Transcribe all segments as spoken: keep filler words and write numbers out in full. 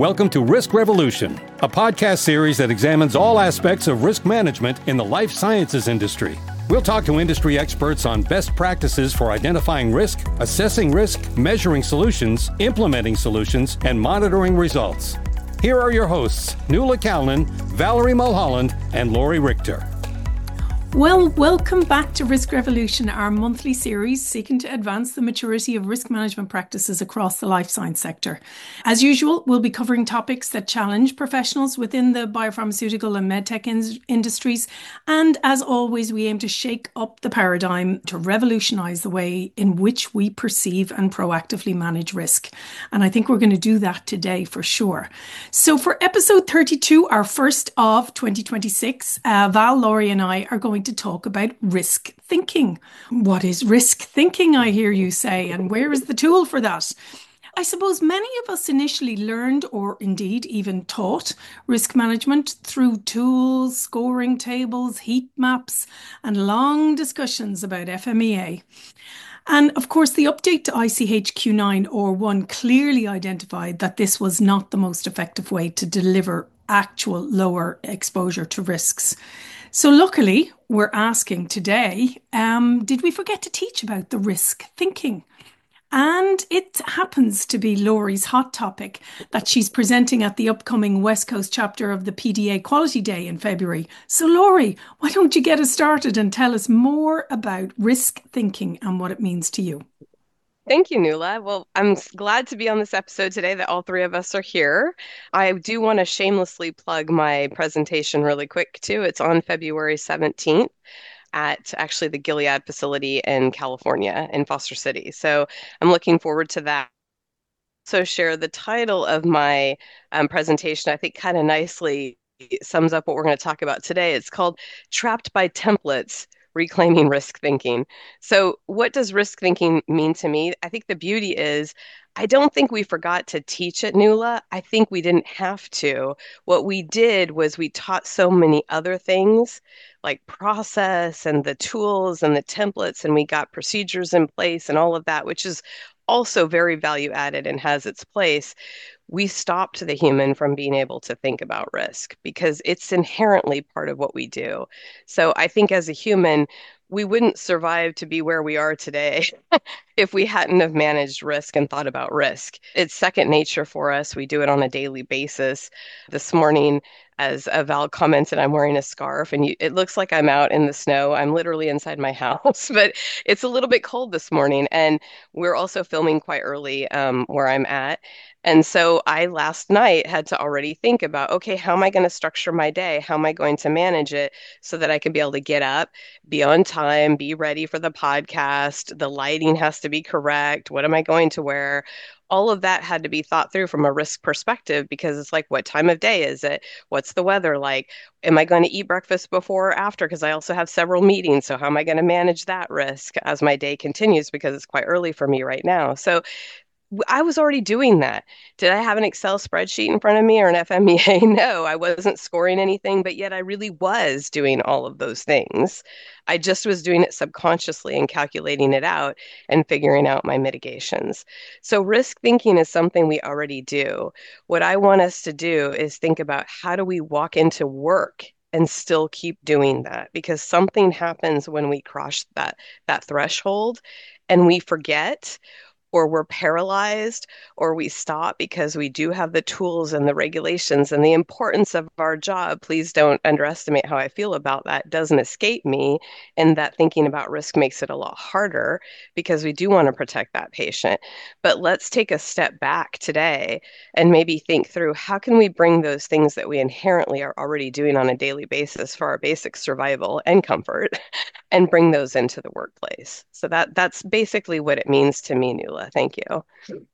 Welcome to Risk Revolution, a podcast series that examines all aspects of risk management in the life sciences industry. We'll talk to industry experts on best practices for identifying risk, assessing risk, measuring solutions, implementing solutions, and monitoring results. Here are your hosts, Nuala Callan, Valerie Mulholland, and Laurie Richter. Well, welcome back to Risk Revolution, our monthly series seeking to advance the maturity of risk management practices across the life science sector. As usual, we'll be covering topics that challenge professionals within the biopharmaceutical and medtech in- industries. And as always, we aim to shake up the paradigm to revolutionize the way in which we perceive and proactively manage risk. And I think we're going to do that today for sure. So for episode thirty-two, our first of twenty twenty-six, uh, Val, Laurie and I are going to talk about risk thinking. What is risk thinking, I hear you say, and where is the tool for that? I suppose many of us initially learned, or indeed even taught, risk management through tools, scoring tables, heat maps, and long discussions about F M E A. And of course, the update to I C H Q nine R one clearly identified that this was not the most effective way to deliver actual lower exposure to risks. So luckily, we're asking today, um, did we forget to teach about the risk thinking? And it happens to be Laurie's hot topic that she's presenting at the upcoming West Coast chapter of the P D A Quality Day in February. So Laurie, why don't you get us started and tell us more about risk thinking and what it means to you? Thank you, Nuala. Well, I'm glad to be on this episode today that all three of us are here. I do want to shamelessly plug my presentation really quick, too. It's on February seventeenth at actually the Gilead facility in California, in Foster City. So I'm looking forward to that. So share the title of my um, presentation, I think kind of nicely sums up what we're going to talk about today. It's called Trapped by Templates, Reclaiming Risk Thinking. So what does risk thinking mean to me? I think the beauty is, I don't think we forgot to teach it, Nuala. I think we didn't have to. What we did was we taught so many other things like process and the tools and the templates, and we got procedures in place and all of that, which is also very value added and has its place. We stopped the human from being able to think about risk because it's inherently part of what we do. So I think as a human, we wouldn't survive to be where we are today if we hadn't have managed risk and thought about risk. It's second nature for us. We do it on a daily basis. This morning, as Val commented, I'm wearing a scarf and you, it looks like I'm out in the snow. I'm literally inside my house, but it's a little bit cold this morning. And we're also filming quite early um, where I'm at. And so I last night had to already think about, okay, how am I going to structure my day? How am I going to manage it so that I can be able to get up, be on time, be ready for the podcast? The lighting has to be correct. What am I going to wear? All of that had to be thought through from a risk perspective because it's like, what time of day is it? What's the weather like? Am I going to eat breakfast before or after? Because I also have several meetings. So how am I going to manage that risk as my day continues? Because it's quite early for me right now. So I was already doing that. Did I have an Excel spreadsheet in front of me or an F M E A? No, I wasn't scoring anything, but yet I really was doing all of those things. I just was doing it subconsciously and calculating it out and figuring out my mitigations. So risk thinking is something we already do. What I want us to do is think about how do we walk into work and still keep doing that, because something happens when we cross that that threshold and we forget, or we're paralyzed, or we stop because we do have the tools and the regulations and the importance of our job. Please don't underestimate how I feel about that. It doesn't escape me. And that thinking about risk makes it a lot harder because we do want to protect that patient. But let's take a step back today and maybe think through how can we bring those things that we inherently are already doing on a daily basis for our basic survival and comfort and bring those into the workplace. So that that's basically what it means to me, Nuala. Thank you.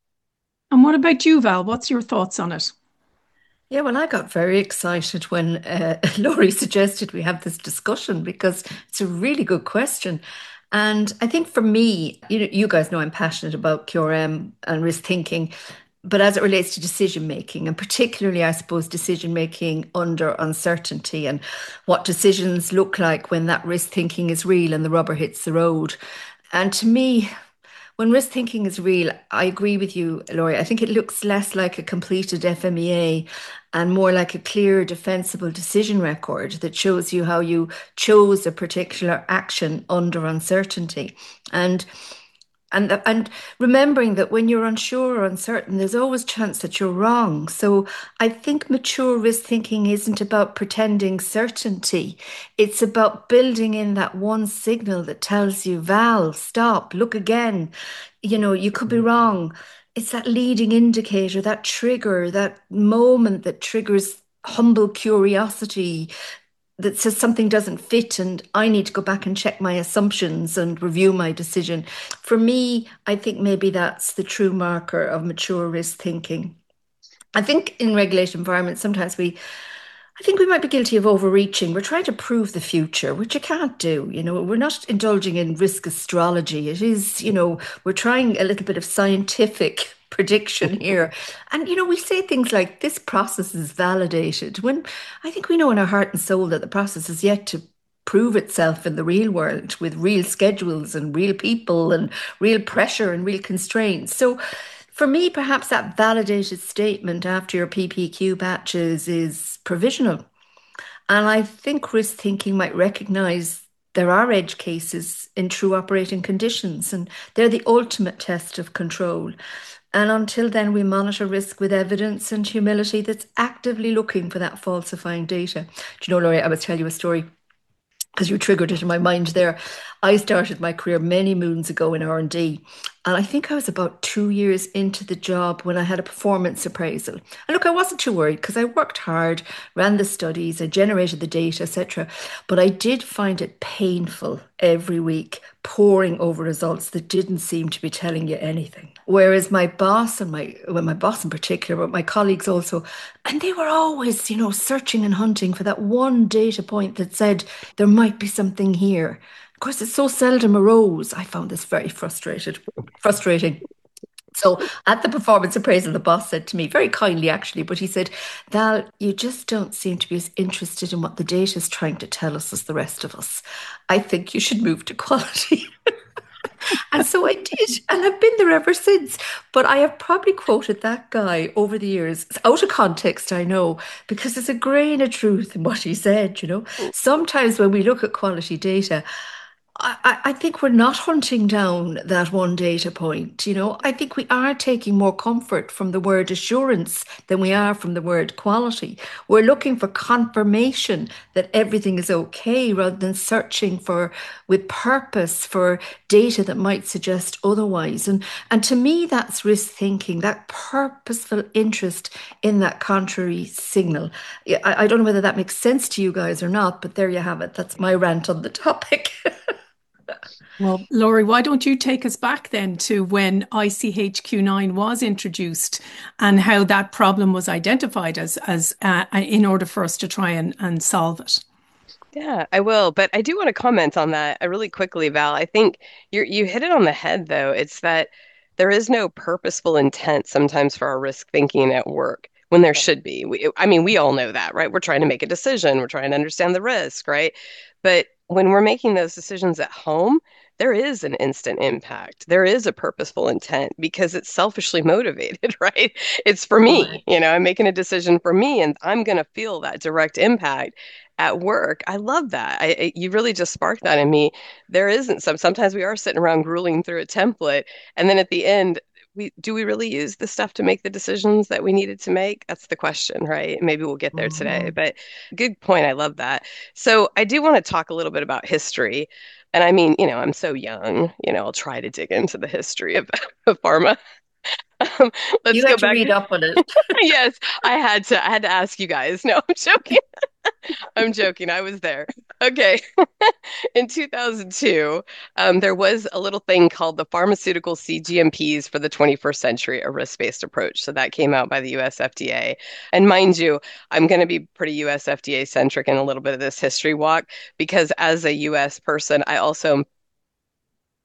And what about you, Val? What's your thoughts on it? Yeah, well, I got very excited when uh, Laurie suggested we have this discussion because it's a really good question. And I think for me, you know, you guys know I'm passionate about Q R M and risk thinking, but as it relates to decision making, and particularly, I suppose, decision making under uncertainty and what decisions look like when that risk thinking is real and the rubber hits the road. And to me, when risk thinking is real, I agree with you, Laurie. I think it looks less like a completed F M E A and more like a clear, defensible decision record that shows you how you chose a particular action under uncertainty. And and and remembering that when you're unsure or uncertain, there's always chance that you're wrong. So I think mature risk thinking isn't about pretending certainty. It's about building in that one signal that tells you, Val, stop, look again. You know, you could be wrong. It's that leading indicator, that trigger, that moment that triggers humble curiosity, that says something doesn't fit and I need to go back and check my assumptions and review my decision. For me, I think maybe that's the true marker of mature risk thinking. I think in regulated environments, sometimes we, I think we might be guilty of overreaching. We're trying to prove the future, which you can't do. You know, we're not indulging in risk astrology. It is, you know, we're trying a little bit of scientific prediction here. And, you know, we say things like this process is validated when I think we know in our heart and soul that the process is yet to prove itself in the real world with real schedules and real people and real pressure and real constraints. So for me, perhaps that validated statement after your P P Q batches is provisional. And I think risk thinking might recognize there are edge cases in true operating conditions, and they're the ultimate test of control. And until then, we monitor risk with evidence and humility that's actively looking for that falsifying data. Do you know, Laurie, I must tell you a story because you triggered it in my mind there. I started my career many moons ago in R and D, and I think I was about two years into the job when I had a performance appraisal. And look, I wasn't too worried because I worked hard, ran the studies, I generated the data, et cetera. But I did find it painful every week poring over results that didn't seem to be telling you anything. Whereas my boss and my, well, my boss in particular, but my colleagues also, and they were always, you know, searching and hunting for that one data point that said there might be something here. Of course, it so seldom arose. I found this very frustrated, frustrating. So at the performance appraisal, the boss said to me, very kindly actually, but he said, Val, you just don't seem to be as interested in what the data is trying to tell us as the rest of us. I think you should move to quality. And so I did, and I've been there ever since. But I have probably quoted that guy over the years. It's out of context, I know, because there's a grain of truth in what he said, you know. Sometimes when we look at quality data, I, I think we're not hunting down that one data point. You know, I think we are taking more comfort from the word assurance than we are from the word quality. We're looking for confirmation that everything is okay rather than searching for, with purpose, for data that might suggest otherwise. And, and to me, that's risk thinking, that purposeful interest in that contrary signal. I, I don't know whether that makes sense to you guys or not, but there you have it. That's my rant on the topic. Well, Laurie, why don't you take us back then to when I C H Q nine was introduced and how that problem was identified as as uh, in order for us to try and, and solve it? Yeah, I will. But I do want to comment on that uh, really quickly, Val. I think you you hit it on the head, though. It's that there is no purposeful intent sometimes for our risk thinking at work when there should be. We, I mean, we all know that, right? We're trying to make a decision. We're trying to understand the risk, right? But when we're making those decisions at home, there is an instant impact. There is a purposeful intent because it's selfishly motivated, right? It's for me. Right. You know, I'm making a decision for me and I'm going to feel that direct impact at work. I love that. I, I- you really just sparked that in me. There isn't some, sometimes we are sitting around grueling through a template. And then at the end, we do we really use the stuff to make the decisions that we needed to make? That's the question, right? Maybe we'll get there today, Mhm. but good point. I love that. So I do want to talk a little bit about history. And I mean, you know, I'm so young, you know, I'll try to dig into the history of, of pharma. Um, let's You go had to back. read up on it. Yes, I had to I had to ask you guys. No, I'm joking. I'm joking. I was there. Okay. In two thousand two, um, there was a little thing called the Pharmaceutical C G M Ps for the twenty-first century, a risk-based approach. So that came out by the U S F D A. And mind you, I'm going to be pretty U S F D A centric in a little bit of this history walk because as a U S person, I also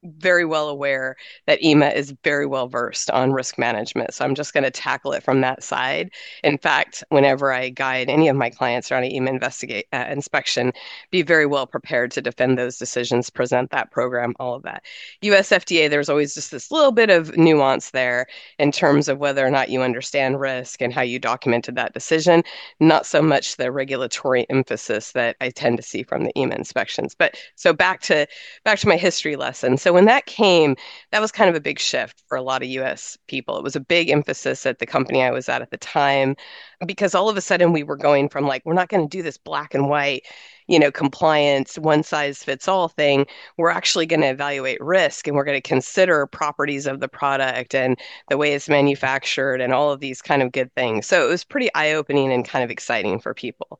very well aware that E M A is very well versed on risk management. So I'm just going to tackle it from that side. In fact, whenever I guide any of my clients around an E M A investigate uh, inspection, be very well prepared to defend those decisions, present that program, all of that. U S F D A, there's always just this little bit of nuance there in terms of whether or not you understand risk and how you documented that decision, not so much the regulatory emphasis that I tend to see from the E M A inspections. But so back to back to my history lesson. So when that came, that was kind of a big shift for a lot of U S people. It was a big emphasis at the company I was at at the time, because all of a sudden we were going from like, we're not going to do this black and white, you know, compliance, one size fits all thing. We're actually going to evaluate risk, and we're going to consider properties of the product and the way it's manufactured and all of these kind of good things. So it was pretty eye-opening and kind of exciting for people.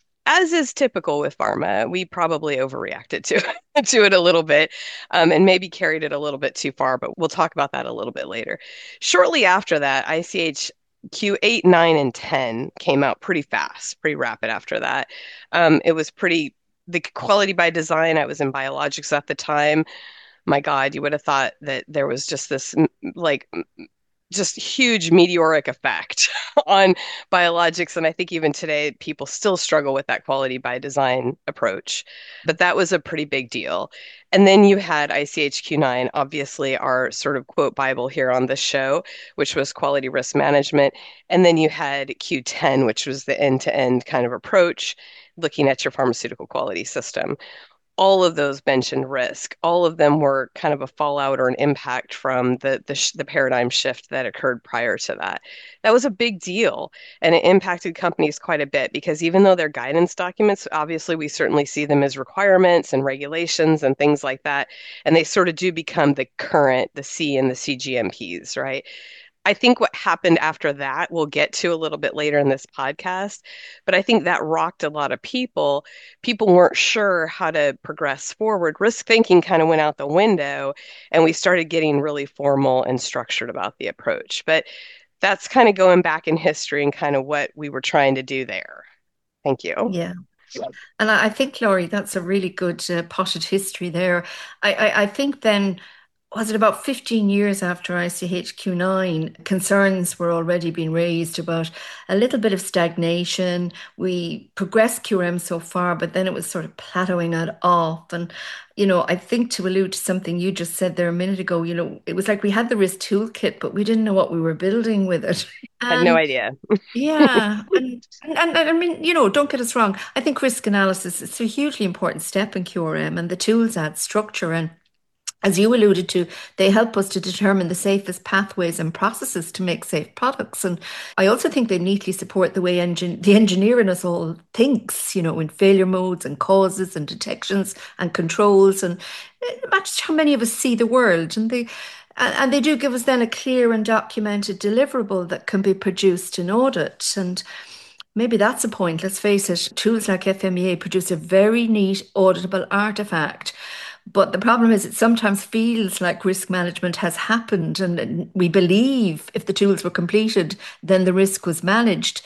As is typical with pharma, we probably overreacted to to it a little bit, um, and maybe carried it a little bit too far, but we'll talk about that a little bit later. Shortly after that, I C H Q eight, nine, and ten came out pretty fast, pretty rapid after that. Um, it was pretty, the quality by design, I was in biologics at the time. My God, you would have thought that there was just this like just huge meteoric effect on biologics. And I think even today, people still struggle with that quality by design approach. But that was a pretty big deal. And then you had I C H Q nine, obviously our sort of quote Bible here on this show, which was quality risk management. And then you had Q ten, which was the end-to-end kind of approach, looking at your pharmaceutical quality system. All of those mentioned risk. All of them were kind of a fallout or an impact from the the, sh- the paradigm shift that occurred prior to that. That was a big deal, and it impacted companies quite a bit, because even though they're guidance documents, obviously we certainly see them as requirements and regulations and things like that, and they sort of do become the current, the C and the C G M Ps, right? I think what happened after that, we'll get to a little bit later in this podcast, but I think that rocked a lot of people. People weren't sure how to progress forward. Risk thinking kind of went out the window, and we started getting really formal and structured about the approach. But that's kind of going back in history and kind of what we were trying to do there. Thank you. Yeah. And I think, Laurie, that's a really good uh, potted history there. I, I, I think then, was it about fifteen years after I C H Q nine, concerns were already being raised about a little bit of stagnation. We progressed Q R M so far, but then it was sort of plateauing out off. And, you know, I think to allude to something you just said there a minute ago, you know, it was like we had the risk toolkit, but we didn't know what we were building with it. I had no idea. Yeah. And, and, and I mean, you know, don't get us wrong. I think risk analysis is a hugely important step in Q R M, and the tools add structure, and as you alluded to, they help us to determine the safest pathways and processes to make safe products. And I also think they neatly support the way engin- the engineer in us all thinks, you know, in failure modes and causes and detections and controls. And it matches how many of us see the world. And they and they do give us then a clear and documented deliverable that can be produced in audit. And maybe that's a point. Let's face it, tools like F M E A produce a very neat auditable artifact. But the problem is it sometimes feels like risk management has happened, and we believe if the tools were completed, then the risk was managed,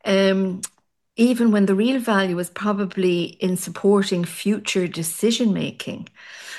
um, even when the real value is probably in supporting future decision making.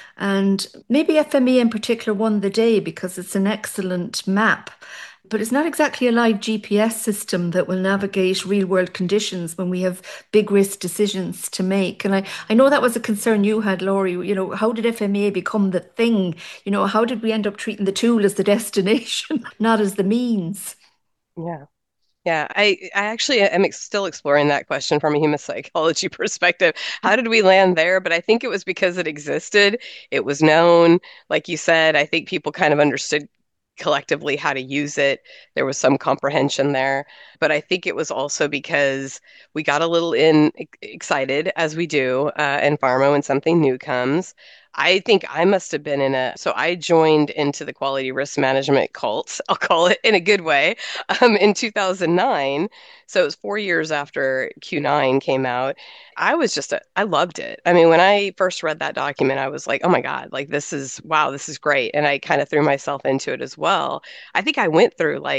And maybe F M E A in particular won the day because it's an excellent map. But it's not exactly a live G P S system that will navigate real world conditions when we have big risk decisions to make. And I, I know that was a concern you had, Laurie. You know, how did F M E A become the thing? You know, how did we end up treating the tool as the destination, not as the means? Yeah. Yeah, I, I actually am ex- still exploring that question from a human psychology perspective. How did we land there? But I think it was because it existed. It was known. Like you said, I think people kind of understood collectively how to use it. There was some comprehension there. But I think it was also because we got a little in excited, as we do uh, in pharma when something new comes. I think I must have been in a, so I joined into the quality risk management cult, I'll call it in a good way, um, in two thousand nine. So it was four years after Q nine came out. I was just, a, I loved it. I mean, when I first read that document, I was like, oh my God, like this is, wow, this is great. And I kind of threw myself into it as well. I think I went through like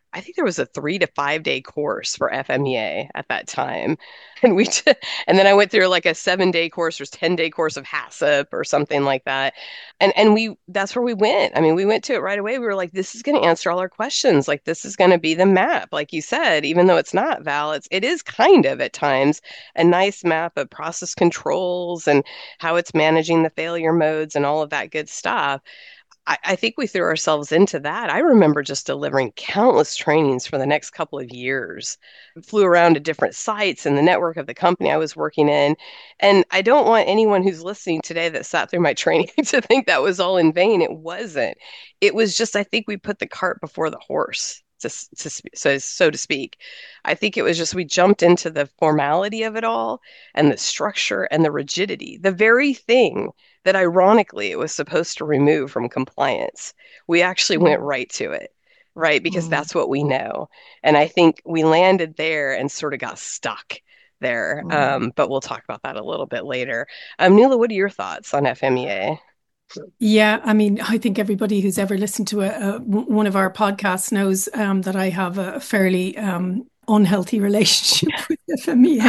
I think there was a three to five day course for F M E A at that time. And we, t- and then I went through like a seven day course or ten day course of HACCP or something like that. And, and we, that's where we went. I mean, we went to it right away. We were like, this is going to answer all our questions. Like, this is going to be the map. Like you said, even though it's not, Val, it's, it is kind of at times a nice map of process controls and how it's managing the failure modes and all of that good stuff. I, I think we threw ourselves into that. I remember just delivering countless trainings for the next couple of years. Flew around to different sites in the network of the company I was working in. And I don't want anyone who's listening today that sat through my training to think that was all in vain. It wasn't. It was just, I think we put the cart before the horse. To, to, so, so to speak. I think it was just we jumped into the formality of it all and the structure and the rigidity, the very thing that ironically it was supposed to remove from compliance. We actually went right to it, right? Because mm. that's what we know. And I think we landed there and sort of got stuck there. Mm. Um, but we'll talk about that a little bit later. Um, Nuala, what are your thoughts on F M E A? Yeah, I mean, I think everybody who's ever listened to a, a, one of our podcasts knows um, that I have a fairly um, unhealthy relationship with F M E A.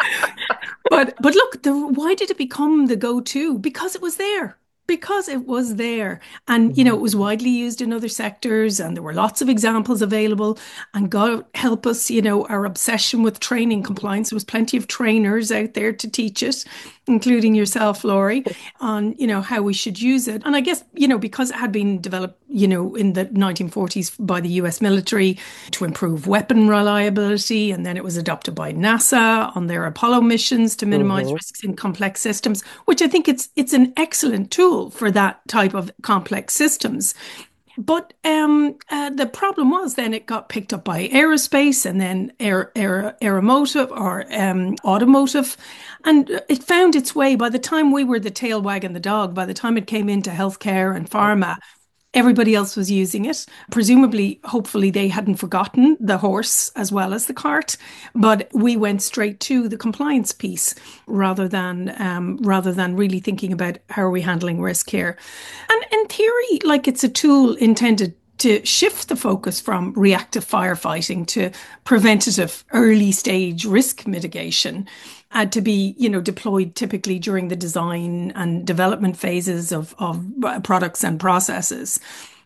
but but look, the, why did it become the go-to? Because it was there. Because it was there. And, you know, it was widely used in other sectors and there were lots of examples available. And God help us, you know, our obsession with training compliance. There was plenty of trainers out there to teach it, including yourself, Laurie, on, you know, how we should use it. And I guess, you know, because it had been developed, you know, in the nineteen forties by the U S military to improve weapon reliability. And then it was adopted by NASA on their Apollo missions to minimize mm-hmm. risks in complex systems, which I think it's it's an excellent tool for that type of complex systems. But um, uh, the problem was then it got picked up by aerospace and then aer, aer, aeromotive or um, automotive. And it found its way, by the time we were the tail wagging the dog, by the time it came into healthcare and pharma, everybody else was using it. Presumably, hopefully, they hadn't forgotten the horse as well as the cart. But we went straight to the compliance piece rather than um, rather than really thinking about how are we handling risk here. And in theory, like it's a tool intended to shift the focus from reactive firefighting to preventative early stage risk mitigation. Uh, to be, you know, deployed typically during the design and development phases of, of products and processes.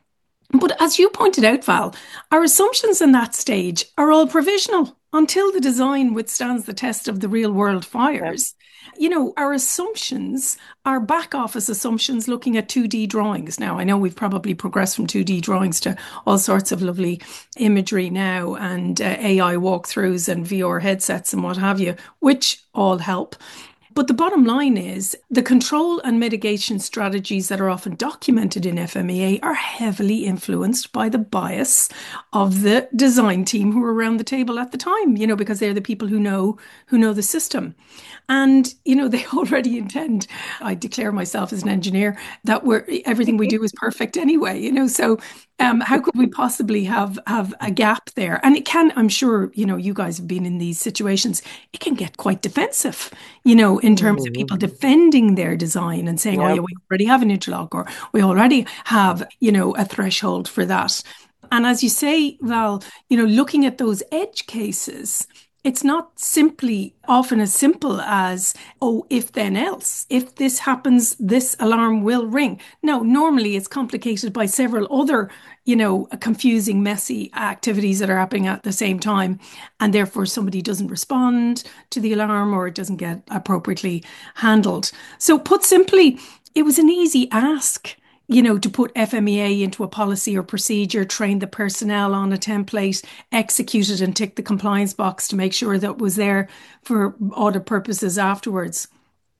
But as you pointed out, Val, our assumptions in that stage are all provisional until the design withstands the test of the real world fires. Yep. You know, our assumptions are back office assumptions looking at two D drawings. Now, I know we've probably progressed from two D drawings to all sorts of lovely imagery now and uh, A I walkthroughs and V R headsets and what have you, which all help. But the bottom line is the control and mitigation strategies that are often documented in F M E A are heavily influenced by the bias of the design team who were around the table at the time, you know, because they're the people who know who know the system. And, you know, they already intend, I declare myself as an engineer, that we're everything we do is perfect anyway, you know, so um, how could we possibly have, have a gap there? And it can, I'm sure, you know, you guys have been in these situations, it can get quite defensive, you know, in terms mm-hmm. of people defending their design and saying, yep. oh yeah, we already have an interlock or we already have, you know, a threshold for that. And as you say, Val, you know, looking at those edge cases, it's not simply often as simple as, oh, if then else. If this happens, this alarm will ring. No, normally it's complicated by several other, you know, confusing, messy activities that are happening at the same time. And therefore somebody doesn't respond to the alarm or it doesn't get appropriately handled. So put simply, it was an easy ask, you know, to put F M E A into a policy or procedure, train the personnel on a template, execute it and tick the compliance box to make sure that it was there for audit purposes afterwards.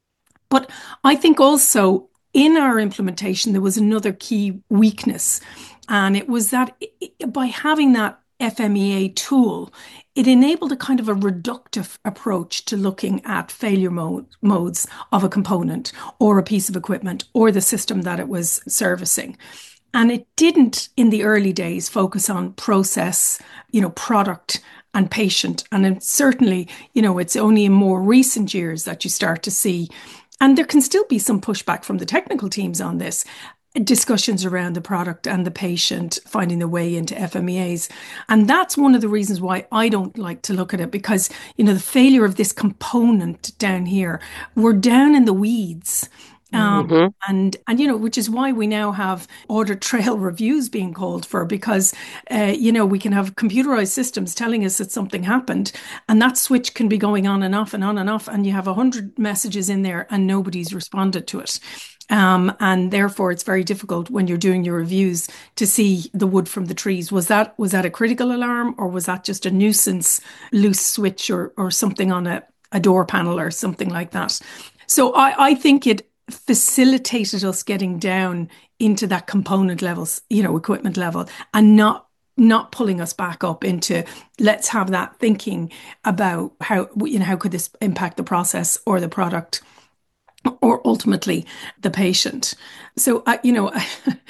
But I think also in our implementation, there was another key weakness. And it was that by having that F M E A tool, it enabled a kind of a reductive approach to looking at failure mode, modes of a component or a piece of equipment or the system that it was servicing. And it didn't in the early days focus on process, you know, product and patient. And it certainly, you know, it's only in more recent years that you start to see, and there can still be some pushback from the technical teams on this, discussions around the product and the patient finding their way into F M E As. And that's one of the reasons why I don't like to look at it, because, you know, the failure of this component down here, we're down in the weeds. Um, Mhm. and, and, you know, which is why we now have audit trail reviews being called for, because, uh, you know, we can have computerized systems telling us that something happened, and that switch can be going on and off and on and off. And you have a hundred messages in there and nobody's responded to it. Um, and therefore, it's very difficult when you're doing your reviews to see the wood from the trees. Was that was that a critical alarm, or was that just a nuisance loose switch, or or something on a, a door panel or something like that? So I, I think it facilitated us getting down into that component levels, you know, equipment level, and not not pulling us back up into, let's have that thinking about how, you know, how could this impact the process or the product, or ultimately the patient. So, uh, you know,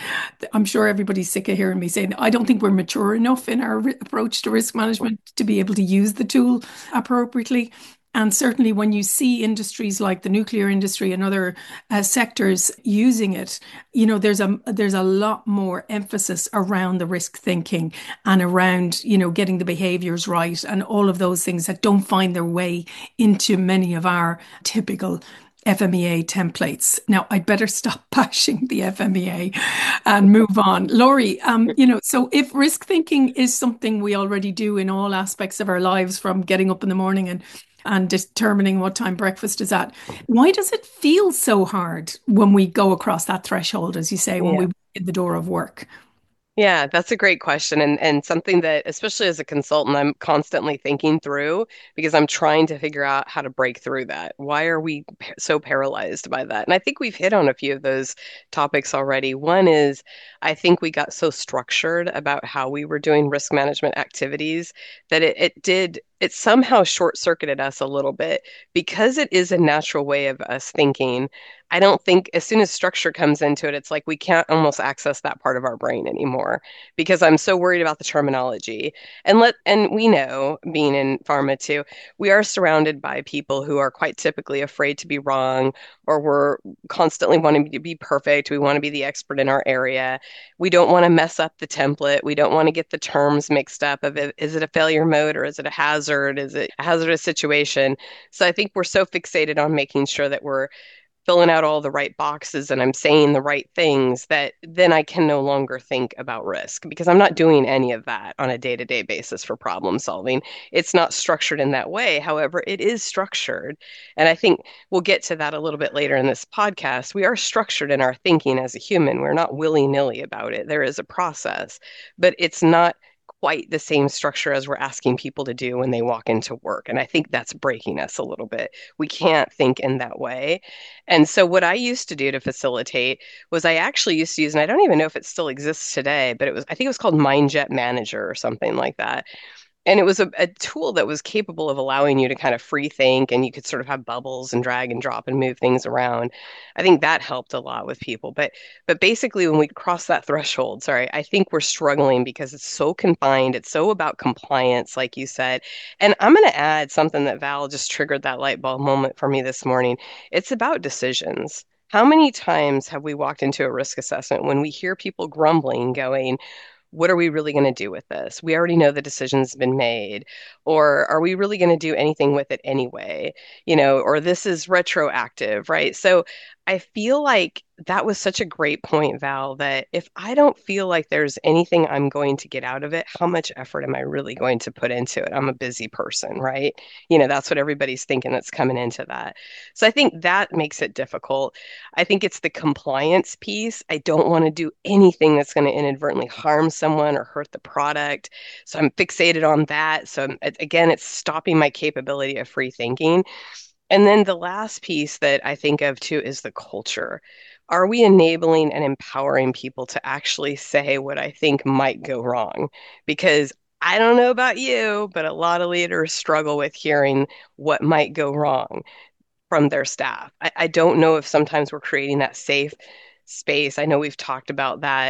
I'm sure everybody's sick of hearing me saying, I don't think we're mature enough in our approach to risk management to be able to use the tool appropriately. And certainly when you see industries like the nuclear industry and other uh, sectors using it, you know, there's a there's a lot more emphasis around the risk thinking and around, you know, getting the behaviors right and all of those things that don't find their way into many of our typical F M E A templates. Now, I'd better stop bashing the F M E A and move on. Laurie, um, you know, so if risk thinking is something we already do in all aspects of our lives, from getting up in the morning and and determining what time breakfast is at, why does it feel so hard when we go across that threshold, as you say, when Yeah. we walk in the door of work? Yeah, that's a great question, and and something that, especially as a consultant, I'm constantly thinking through, because I'm trying to figure out how to break through that. Why are we pa- so paralyzed by that? And I think we've hit on a few of those topics already. One is, I think we got so structured about how we were doing risk management activities that it, it did it somehow short-circuited us a little bit, because it is a natural way of us thinking. I don't think as soon as structure comes into it, it's like we can't almost access that part of our brain anymore, because I'm so worried about the terminology. And let and we know, being in pharma too, we are surrounded by people who are quite typically afraid to be wrong, or we're constantly wanting to be perfect. We want to be the expert in our area. We don't want to mess up the template. We don't want to get the terms mixed up of it. Is it a failure mode, or is it a hazard? Is it a hazardous situation? So I think we're so fixated on making sure that we're filling out all the right boxes and I'm saying the right things, that then I can no longer think about risk, because I'm not doing any of that on a day-to-day basis for problem solving. It's not structured in that way. However, it is structured. And I think we'll get to that a little bit later in this podcast. We are structured in our thinking as a human. We're not willy-nilly about it. There is a process, but it's not quite the same structure as we're asking people to do when they walk into work. And I think that's breaking us a little bit. We can't think in that way. And so what I used to do to facilitate was, I actually used to use, and I don't even know if it still exists today, but it was, I think it was called MindJet Manager or something like that. And it was a, a tool that was capable of allowing you to kind of free think, and you could sort of have bubbles and drag and drop and move things around. I think that helped a lot with people. But but basically when we cross that threshold, sorry, I think we're struggling because it's so confined. It's so about compliance, like you said. And I'm going to add something that Val just triggered that light bulb moment for me this morning. It's about decisions. How many times have we walked into a risk assessment when we hear people grumbling, going, what are we really going to do with this? We already know the decision's been made. Or are we really going to do anything with it anyway? You know, or this is retroactive, right? So I feel like that was such a great point, Val, that if I don't feel like there's anything I'm going to get out of it, how much effort am I really going to put into it? I'm a busy person, right? You know, that's what everybody's thinking that's coming into that. So I think that makes it difficult. I think it's the compliance piece. I don't want to do anything that's going to inadvertently harm someone or hurt the product. So I'm fixated on that. So I'm- again, it's stopping my capability of free thinking. And then the last piece that I think of too is the culture. Are we enabling and empowering people to actually say what I think might go wrong? Because I don't know about you, but a lot of leaders struggle with hearing what might go wrong from their staff. I, I don't know if sometimes we're creating that safe space. I know we've talked about that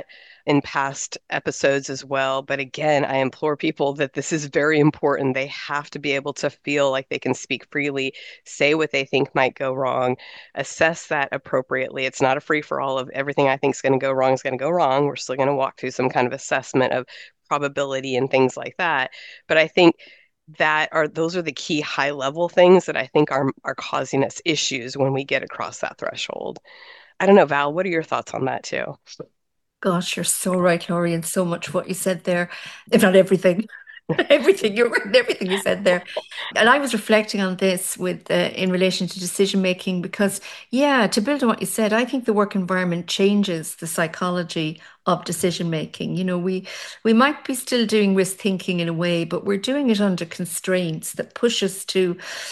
in past episodes as well. But again, I implore people that this is very important. They have to be able to feel like they can speak freely, say what they think might go wrong, assess that appropriately. It's not a free for all of everything I think is going to go wrong is going to go wrong. We're still going to walk through some kind of assessment of probability and things like that. But I think that are those are the key high level things that I think are are causing us issues when we get across that threshold. I don't know, Val, what are your thoughts on that too? Gosh, you're so right, Laurie, and so much what you said there, if not everything. Everything you're right, everything you said there. And I was reflecting on this with uh, in relation to decision making because, yeah, to build on what you said, I think the work environment changes the psychology of decision making. You know, we we might be still doing risk thinking in a way, but we're doing it under constraints that push us to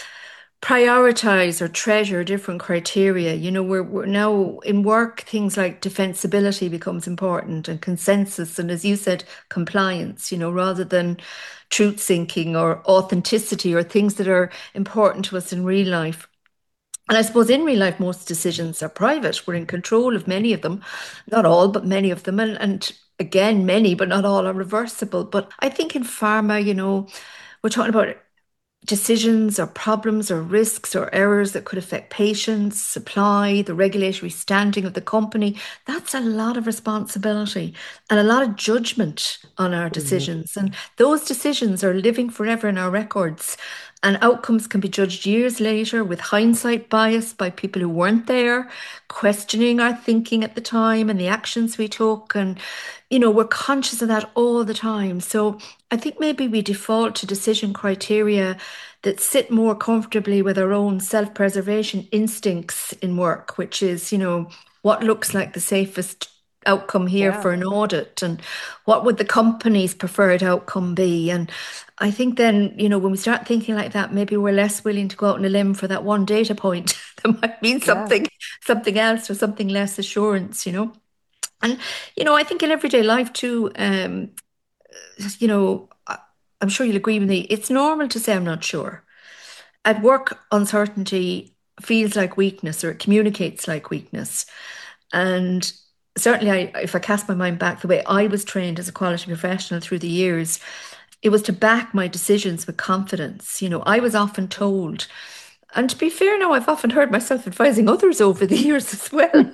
prioritize or treasure different criteria. You know, we're, we're now in work, things like defensibility becomes important and consensus. And as you said, compliance, you know, rather than truth seeking or authenticity or things that are important to us in real life. And I suppose in real life, most decisions are private. We're in control of many of them, not all, but many of them. And, and again, many, but not all are reversible. But I think in pharma, you know, we're talking about decisions or problems or risks or errors that could affect patients, supply, the regulatory standing of the company. That's a lot of responsibility and a lot of judgment on our decisions. Mm-hmm. And those decisions are living forever in our records. And outcomes can be judged years later with hindsight bias by people who weren't there, questioning our thinking at the time and the actions we took. And, you know, we're conscious of that all the time. So I think maybe we default to decision criteria that sit more comfortably with our own self-preservation instincts in work, which is, you know, what looks like the safest outcome here yeah. for an audit, and what would the company's preferred outcome be? And I think then, you know, when we start thinking like that, maybe we're less willing to go out on a limb for that one data point that might mean something, yeah. something else or something less assurance, you know. And, you know, I think in everyday life too, um, you know, I'm sure you'll agree with me, it's normal to say I'm not sure. At work, uncertainty feels like weakness, or it communicates like weakness. And certainly, I, if I cast my mind back, the way I was trained as a quality professional through the years, it was to back my decisions with confidence. You know, I was often told, and to be fair now, I've often heard myself advising others over the years as well.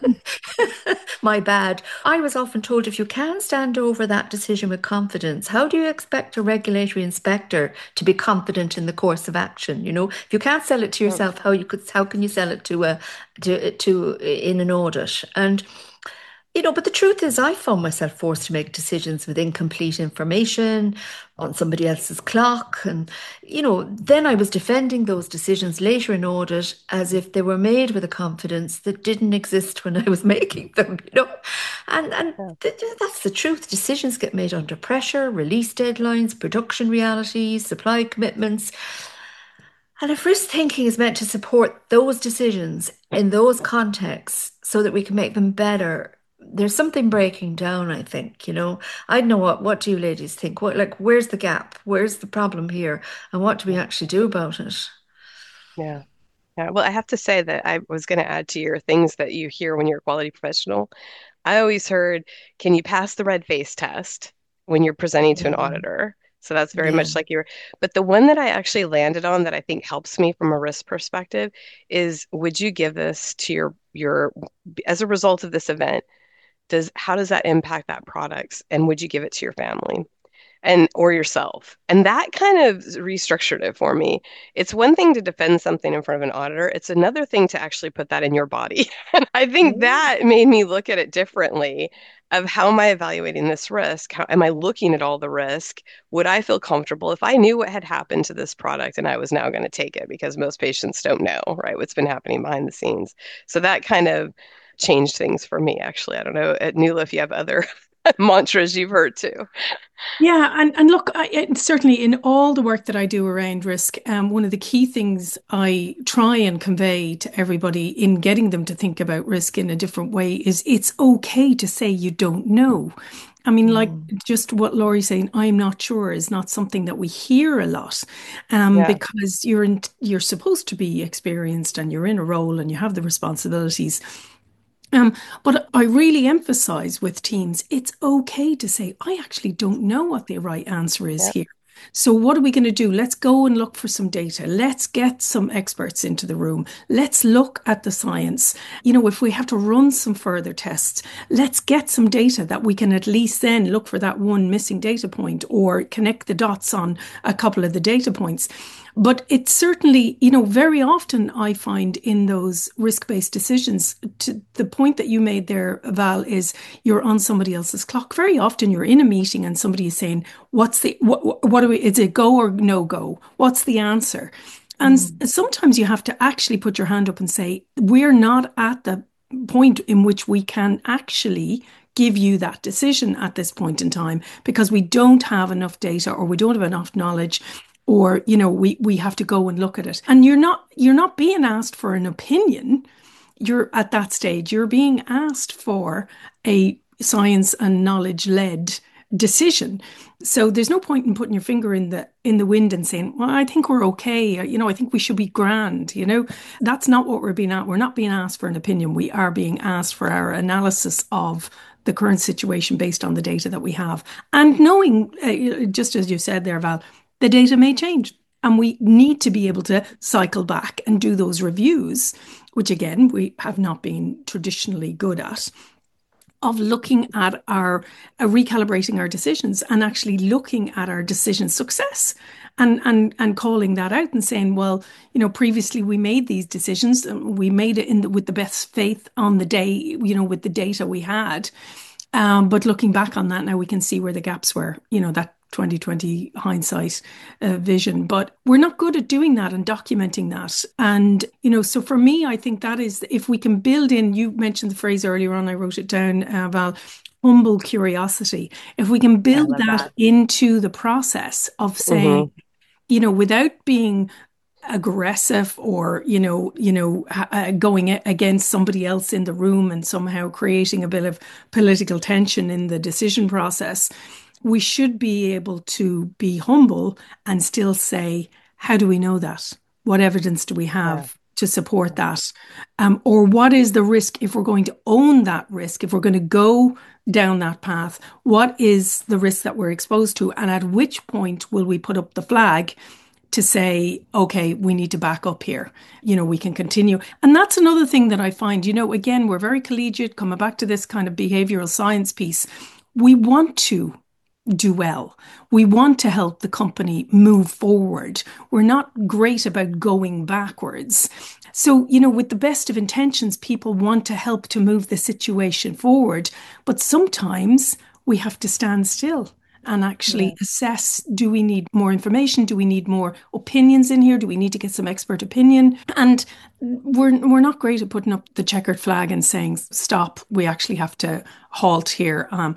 My bad. I was often told, if you can stand over that decision with confidence, how do you expect a regulatory inspector to be confident in the course of action? You know, if you can't sell it to yourself, how you could, how can you sell it to a to, to in an audit? And you know, but the truth is, I found myself forced to make decisions with incomplete information on somebody else's clock. And, you know, then I was defending those decisions later in audit as if they were made with a confidence that didn't exist when I was making them, you know. And, and th- that's the truth. Decisions get made under pressure, release deadlines, production realities, supply commitments. And if risk thinking is meant to support those decisions in those contexts so that we can make them better, there's something breaking down, I think, you know. I don't know what, what do you ladies think? What, like, where's the gap? Where's the problem here? And what do we actually do about it? Yeah. Yeah. Well, I have to say that I was going to add to your things that you hear when you're a quality professional. I always heard, can you pass the red face test when you're presenting to an auditor? So that's very yeah. much like you were. But the one that I actually landed on that I think helps me from a risk perspective is, would you give this to your, your, as a result of this event, Does how does that impact that product, and would you give it to your family and or yourself? And that kind of restructured it for me. It's one thing to defend something in front of an auditor. It's another thing to actually put that in your body. And I think mm-hmm. that made me look at it differently of, how am I evaluating this risk? How am I looking at all the risk? Would I feel comfortable if I knew what had happened to this product and I was now going to take it? Because most patients don't know, right, what's been happening behind the scenes. So that kind of changed things for me, actually. I don't know, at Nuala, if you have other mantras you've heard too. Yeah, and, and look, I, certainly in all the work that I do around risk, um, one of the key things I try and convey to everybody in getting them to think about risk in a different way is it's okay to say you don't know. I mean, like mm. just what Laurie's saying, I'm not sure, is not something that we hear a lot, um, yeah. because you're in, you're supposed to be experienced and you're in a role and you have the responsibilities. Um, but I really emphasize with teams, it's okay to say, I actually don't know what the right answer is Yep. here. So what are we going to do? Let's go and look for some data. Let's get some experts into the room. Let's look at the science. You know, if we have to run some further tests, let's get some data that we can at least then look for that one missing data point or connect the dots on a couple of the data points. But it's certainly, you know, very often I find in those risk-based decisions, to the point that you made there, Val, is you're on somebody else's clock. Very often you're in a meeting and somebody is saying, what's the, what, what do we, is it go or no go? What's the answer? And Mm. sometimes you have to actually put your hand up and say, we're not at the point in which we can actually give you that decision at this point in time because we don't have enough data or we don't have enough knowledge, or you know we we have to go and look at it. And you're not you're not being asked for an opinion. You're at that stage, you're being asked for a science and knowledge led decision. So there's no point in putting your finger in the in the wind and saying, well, I think we're okay, you know, I think we should be grand. You know, that's not what we're being at. We're not being asked for an opinion. We are being asked for our analysis of the current situation based on the data that we have, and knowing, uh, just as you said there, Val, the data may change. And we need to be able to cycle back and do those reviews, which again, we have not been traditionally good at, of looking at our, uh, recalibrating our decisions and actually looking at our decision success and, and, and calling that out and saying, well, you know, previously we made these decisions, we made it in the, with the best faith on the day, you know, with the data we had. Um, but looking back on that now, we can see where the gaps were, you know, that twenty twenty hindsight uh, vision. But we're not good at doing that and documenting that. And, you know, so for me, I think that is, if we can build in, you mentioned the phrase earlier on, I wrote it down, uh, Val, humble curiosity. If we can build that, that into the process of saying, mm-hmm. you know, without being aggressive or, you know, you know, uh, going against somebody else in the room and somehow creating a bit of political tension in the decision process, we should be able to be humble and still say, how do we know that? What evidence do we have yeah. to support that? Um, or what is the risk if we're going to own that risk, if we're going to go down that path? What is the risk that we're exposed to? And at which point will we put up the flag to say, okay, we need to back up here. You know, we can continue. And that's another thing that I find, you know, again, we're very collegiate, coming back to this kind of behavioral science piece. We want to do well. We want to help the company move forward. We're not great about going backwards. So, you know, with the best of intentions, people want to help to move the situation forward. But sometimes we have to stand still and actually yeah. assess, do we need more information? Do we need more opinions in here? Do we need to get some expert opinion? And we're we're not great at putting up the checkered flag and saying, stop, we actually have to halt here. Um,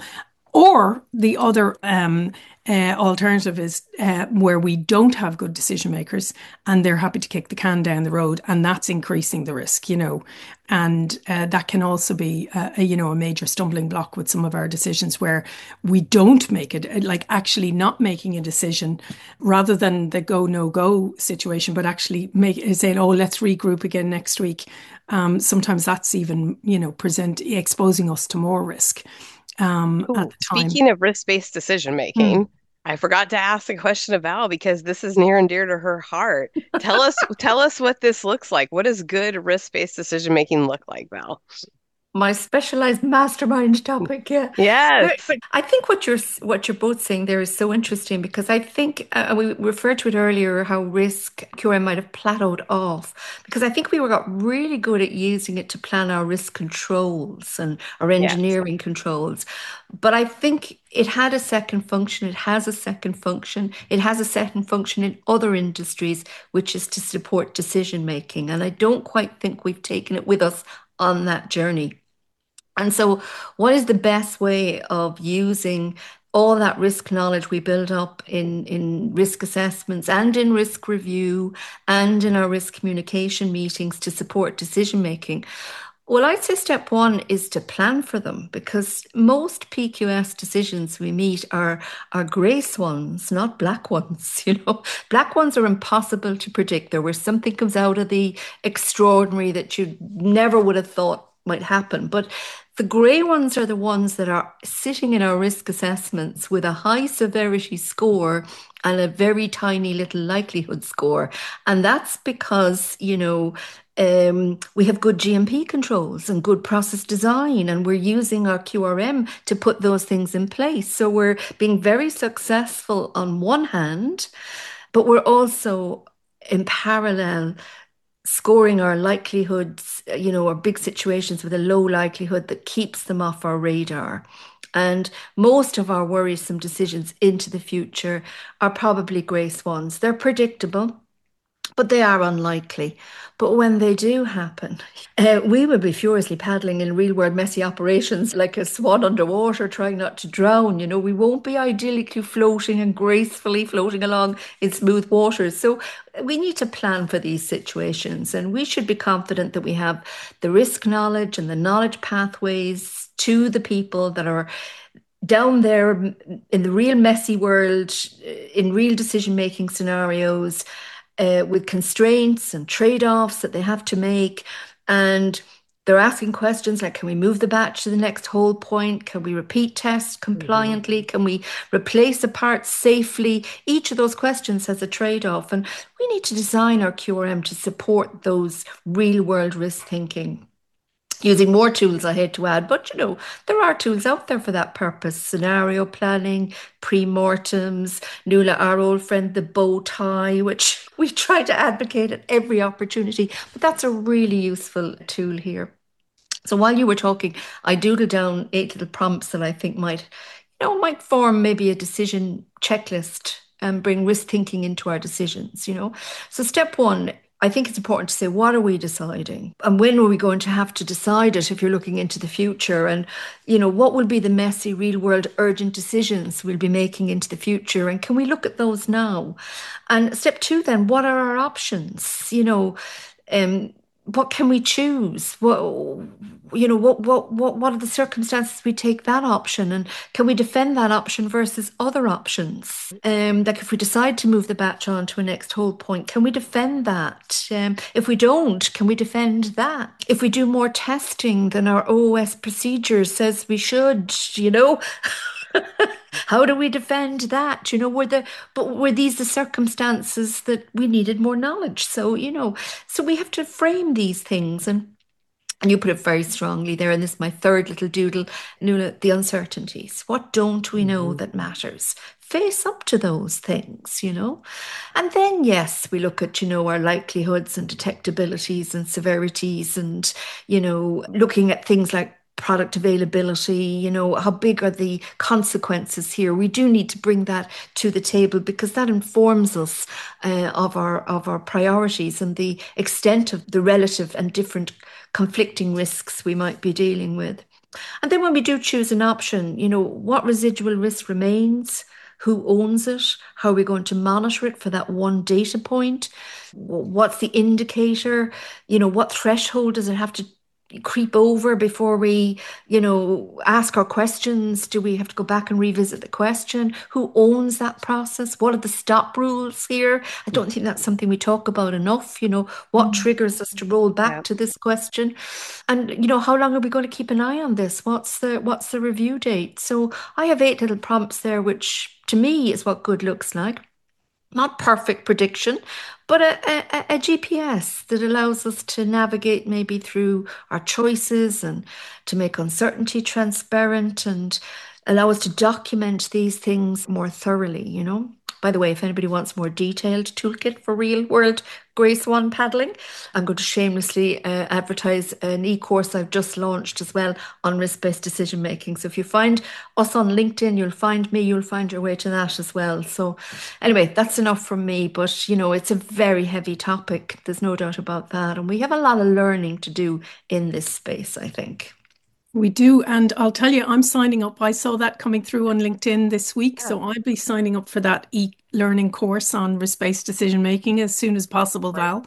Or the other um, uh, alternative is uh, where we don't have good decision makers and they're happy to kick the can down the road, and that's increasing the risk, you know. And uh, that can also be, uh, a, you know, a major stumbling block with some of our decisions where we don't make it, like actually not making a decision rather than the go, no go situation, but actually make saying, oh, let's regroup again next week. Um, sometimes that's even, you know, present exposing us to more risk. Um, Ooh, at the time. Speaking of risk-based decision making, mm. I forgot to ask the question of Val because this is near and dear to her heart. Tell us, tell us what this looks like. What does good risk-based decision making look like, Val? My specialized mastermind topic, yeah. Yes. But, but I think what you're what you're both saying there is so interesting, because I think uh, we referred to it earlier how risk Q R M might have plateaued off, because I think we were got really good at using it to plan our risk controls and our engineering yes. controls. But I think it had a second function. It has a second function. It has a second function in other industries, which is to support decision making. And I don't quite think we've taken it with us on that journey. And so what is the best way of using all that risk knowledge we build up in, in risk assessments and in risk review and in our risk communication meetings to support decision making? Well, I'd say step one is to plan for them, because most P Q S decisions we meet are, are grey swans, not black ones. You know, black ones are impossible to predict. There where something comes out of the extraordinary that you never would have thought might happen. But the grey ones are the ones that are sitting in our risk assessments with a high severity score and a very tiny little likelihood score. And that's because, you know, um, we have good G M P controls and good process design, and we're using our Q R M to put those things in place. So we're being very successful on one hand, but we're also in parallel scoring our likelihoods, you know, our big situations with a low likelihood that keeps them off our radar. And most of our worrisome decisions into the future are probably grey swans. They're predictable, but they are unlikely. But when they do happen, uh, we will be furiously paddling in real world messy operations like a swan underwater trying not to drown. You know, we won't be idyllically floating and gracefully floating along in smooth waters. So we need to plan for these situations, and we should be confident that we have the risk knowledge and the knowledge pathways to the people that are down there in the real messy world, in real decision-making scenarios, Uh, with constraints and trade-offs that they have to make. And they're asking questions like, can we move the batch to the next hold point? Can we repeat tests compliantly? Mm-hmm. Can we replace a part safely? Each of those questions has a trade-off. And we need to design our Q R M to support those real-world risk thinking. Using more tools, I hate to add, but you know, there are tools out there for that purpose. Scenario planning, pre-mortems, Nuala, our old friend, the bow tie, which we try to advocate at every opportunity, but that's a really useful tool here. So while you were talking, I doodled down eight little prompts that I think might, you know, might form maybe a decision checklist and bring risk thinking into our decisions, you know. So step one, I think it's important to say, what are we deciding? And when are we going to have to decide it if you're looking into the future? And, you know, what will be the messy, real world, urgent decisions we'll be making into the future? And can we look at those now? And step two, then, what are our options? You know, um, what can we choose? What, you know, what, what, what, what are the circumstances we take that option? And can we defend that option versus other options? Um, like if we decide to move the batch on to a next hold point, can we defend that? Um, if we don't, can we defend that? If we do more testing than our O O S procedure says we should, you know, how do we defend that? You know, were the but were these the circumstances that we needed more knowledge? So, you know, so we have to frame these things, and and you put it very strongly there, and this is my third little doodle, Nuala, the uncertainties. What don't we know mm-hmm. that matters? Face up to those things, you know. And then, yes, we look at, you know, our likelihoods and detectabilities and severities, and, you know, looking at things like product availability, you know, how big are the consequences here? We do need to bring that to the table because that informs us uh, of our of our priorities and the extent of the relative and different conflicting risks we might be dealing with. And then when we do choose an option, you know, what residual risk remains? Who owns it? How are we going to monitor it for that one data point? What's the indicator? You know, what threshold does it have to creep over before we, you know, ask our questions? Do we have to go back and revisit the question? Who owns that process? What are the stop rules here? I don't think that's something we talk about enough. You know, what mm. triggers us to roll back yeah. to this question? And, you know, how long are we going to keep an eye on this? What's the what's the review date? So I have eight little prompts there, which to me is what good looks like. Not perfect prediction, but a, a, a G P S that allows us to navigate maybe through our choices and to make uncertainty transparent and allow us to document these things more thoroughly, you know. By the way, if anybody wants more detailed toolkit for real world grey swan paddling, I'm going to shamelessly uh, advertise an e-course I've just launched as well on risk-based decision making. So if you find us on LinkedIn, you'll find me, you'll find your way to that as well. So anyway, that's enough from me, but you know, it's a very heavy topic. There's no doubt about that. And we have a lot of learning to do in this space, I think. We do. And I'll tell you, I'm signing up. I saw that coming through on LinkedIn this week. Yeah. So I'll be signing up for that e-learning course on risk-based decision making as soon as possible, right. Val.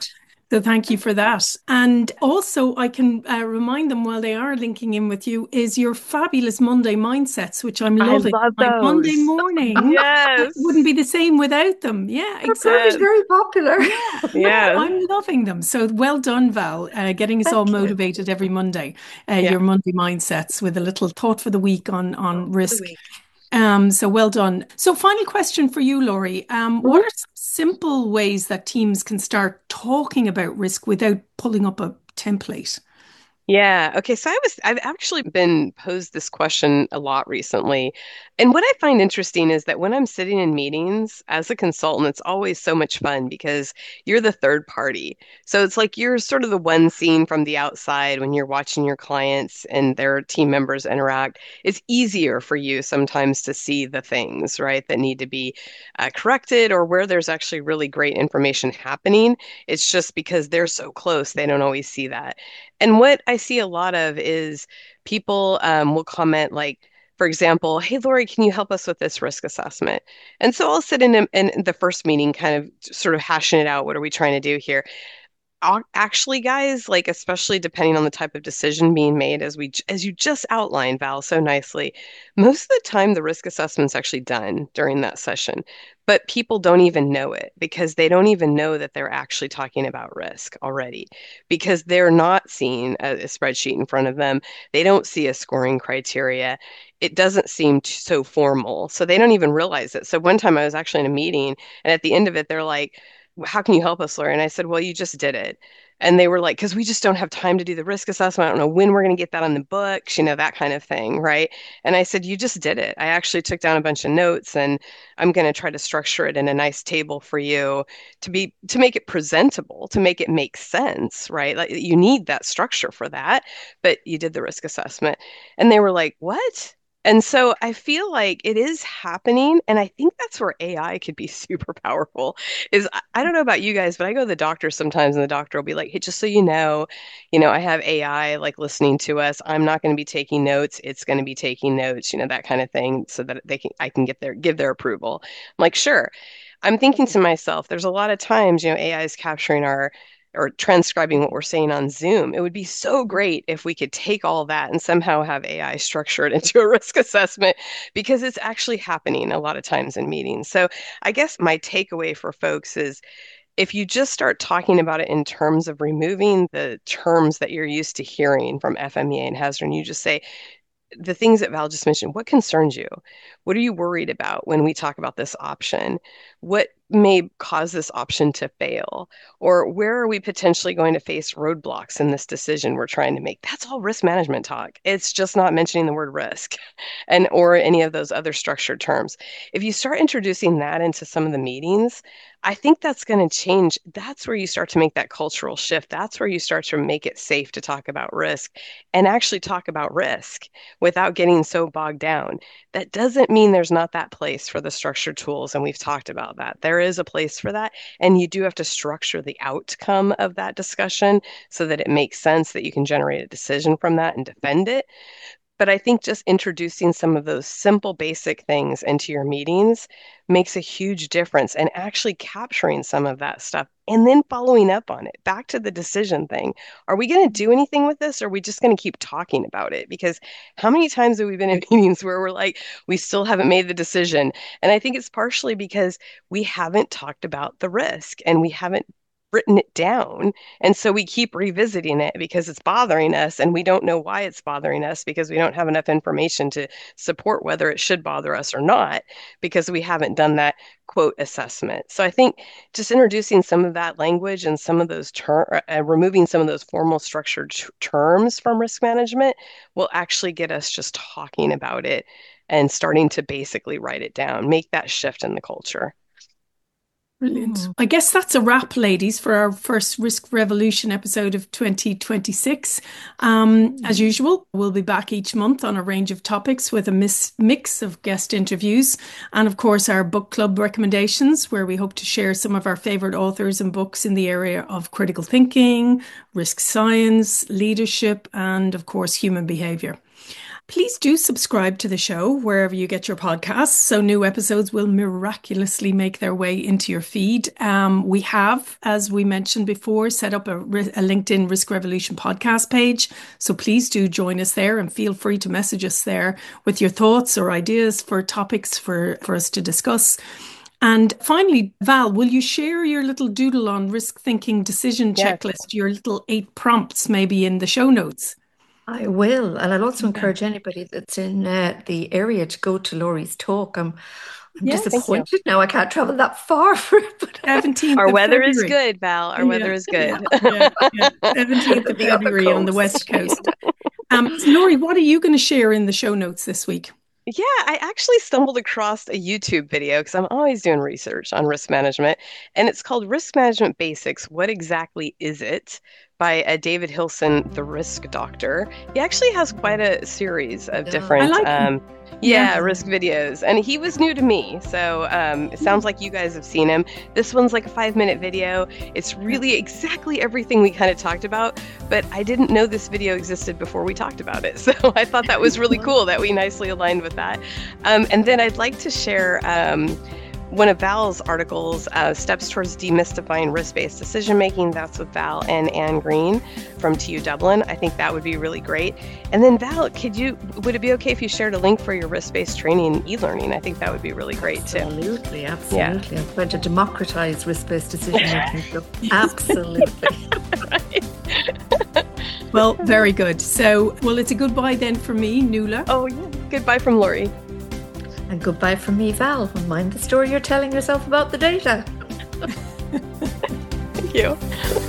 So thank you for that. And also, I can uh, remind them while they are linking in with you is your fabulous Monday mindsets, which I'm loving. I love My those. Monday morning Yes. wouldn't be the same without them. Yeah, They're exactly. very popular. Yeah, yeah, Yes. I'm loving them. So well done, Val, uh, getting us Thank all you. motivated every Monday. Uh, Yeah. Your Monday mindsets with a little thought for the week on on For the risk. week. Um, so well done. So final question for you, Laurie. Um, what are some simple ways that teams can start talking about risk without pulling up a template? Yeah. Okay. So I was, I've actually been posed this question a lot recently. And what I find interesting is that when I'm sitting in meetings as a consultant, it's always so much fun because you're the third party. So it's like you're sort of the one seen from the outside when you're watching your clients and their team members interact. It's easier for you sometimes to see the things, right, that need to be uh, corrected or where there's actually really great information happening. It's just because they're so close, they don't always see that. And what I see a lot of is people um, will comment like, for example, hey, Lori, can you help us with this risk assessment? And so I'll sit in, a- in the first meeting, kind of sort of hashing it out. What are we trying to do here? Ac- Actually, guys, like especially depending on the type of decision being made, as we as you just outlined, Val, so nicely, most of the time the risk assessment's actually done during that session, but people don't even know it because they don't even know that they're actually talking about risk already because they're not seeing a, a spreadsheet in front of them. They don't see a scoring criteria. It doesn't seem t- so formal, so they don't even realize it. So one time I was actually in a meeting, and at the end of it, they're like, how can you help us, Laura? And I said, well, you just did it. And they were like, because we just don't have time to do the risk assessment. I don't know when we're going to get that on the books, you know, that kind of thing, right? And I said, you just did it. I actually took down a bunch of notes and I'm going to try to structure it in a nice table for you to be to make it presentable, to make it make sense, right? Like you need that structure for that, but you did the risk assessment. And they were like, what? And so I feel like it is happening, and I think that's where A I could be super powerful. Is I I don't know about you guys, but I go to the doctor sometimes, and the doctor will be like, "Hey, just so you know, you know, I have A I like listening to us. I'm not going to be taking notes. It's going to be taking notes, you know, that kind of thing, so that they can I can get their give their approval." I'm like, sure. I'm thinking to myself, there's a lot of times, you know, A I is capturing our or transcribing what we're saying on Zoom. It would be so great if we could take all that and somehow have A I structure it into a risk assessment because it's actually happening a lot of times in meetings. So I guess my takeaway for folks is if you just start talking about it in terms of removing the terms that you're used to hearing from F M E A and Hazard, and you just say, the things that Val just mentioned, what concerns you? What are you worried about when we talk about this option? What may cause this option to fail? Or where are we potentially going to face roadblocks in this decision we're trying to make? That's all risk management talk. It's just not mentioning the word risk and or any of those other structured terms. If you start introducing that into some of the meetings, I think that's going to change. That's where you start to make that cultural shift. That's where you start to make it safe to talk about risk and actually talk about risk without getting so bogged down. That doesn't mean there's not that place for the structured tools, and we've talked about that. There is a place for that, and you do have to structure the outcome of that discussion so that it makes sense that you can generate a decision from that and defend it. But I think just introducing some of those simple, basic things into your meetings makes a huge difference and actually capturing some of that stuff and then following up on it. Back to the decision thing. Are we going to do anything with this or are we just going to keep talking about it? Because how many times have we been in meetings where we're like, we still haven't made the decision? And I think it's partially because we haven't talked about the risk and we haven't written it down. And so we keep revisiting it because it's bothering us and we don't know why it's bothering us because we don't have enough information to support whether it should bother us or not because we haven't done that quote assessment. So I think just introducing some of that language and some of those terms, uh, removing some of those formal structured t- terms from risk management will actually get us just talking about it and starting to basically write it down, make that shift in the culture. Brilliant. Mm. I guess that's a wrap, ladies, for our first Risk Revolution episode of twenty twenty-six. Um, mm. As usual, we'll be back each month on a range of topics with a mis- mix of guest interviews and, of course, our book club recommendations, where we hope to share some of our favorite authors and books in the area of critical thinking, risk science, leadership, and, of course, human behavior. Please do subscribe to the show wherever you get your podcasts, so new episodes will miraculously make their way into your feed. Um, we have, as we mentioned before, set up a, a LinkedIn Risk Revolution podcast page. So please do join us there and feel free to message us there with your thoughts or ideas for topics for, for us to discuss. And finally, Val, will you share your little doodle on risk thinking decision Yes. checklist, your little eight prompts maybe in the show notes? I will. And I'll also Okay. encourage anybody that's in uh, the area to go to Laurie's talk. I'm, I'm Yes. Thank you. disappointed now I can't travel that far for it. But seventeenth Our of weather is February. good, Val. Our Yeah, weather is good. Yeah, yeah. seventeenth of The other February on the coast. West Coast. Um, so Laurie, what are you going to share in the show notes this week? Yeah, I actually stumbled across a YouTube video because I'm always doing research on risk management, and it's called Risk Management Basics. What exactly is it? By uh, David Hilson, the Risk Doctor. He actually has quite a series of Yeah. different, I like him. um, yeah, Yeah. risk videos, and he was new to me, so um, it sounds like you guys have seen him. This one's like a five-minute video. It's really exactly everything we kind of talked about, but I didn't know this video existed before we talked about it, so I thought that was really cool that we nicely aligned with that. Um, and then I'd like to share um, one of Val's articles, uh, Steps Towards Demystifying Risk-Based Decision-Making. That's with Val and Anne Green from T U Dublin. I think that would be really great. And then Val, could you, would it be okay if you shared a link for your risk-based training e-learning? I think that would be really great too. Absolutely, absolutely. I'm trying to democratize risk-based decision making. So absolutely. Well, very good. So, well, it's a goodbye then for me, Nuala. Oh, yeah. Goodbye from Laurie. And goodbye from me, Val. Mind the story you're telling yourself about the data. Thank you.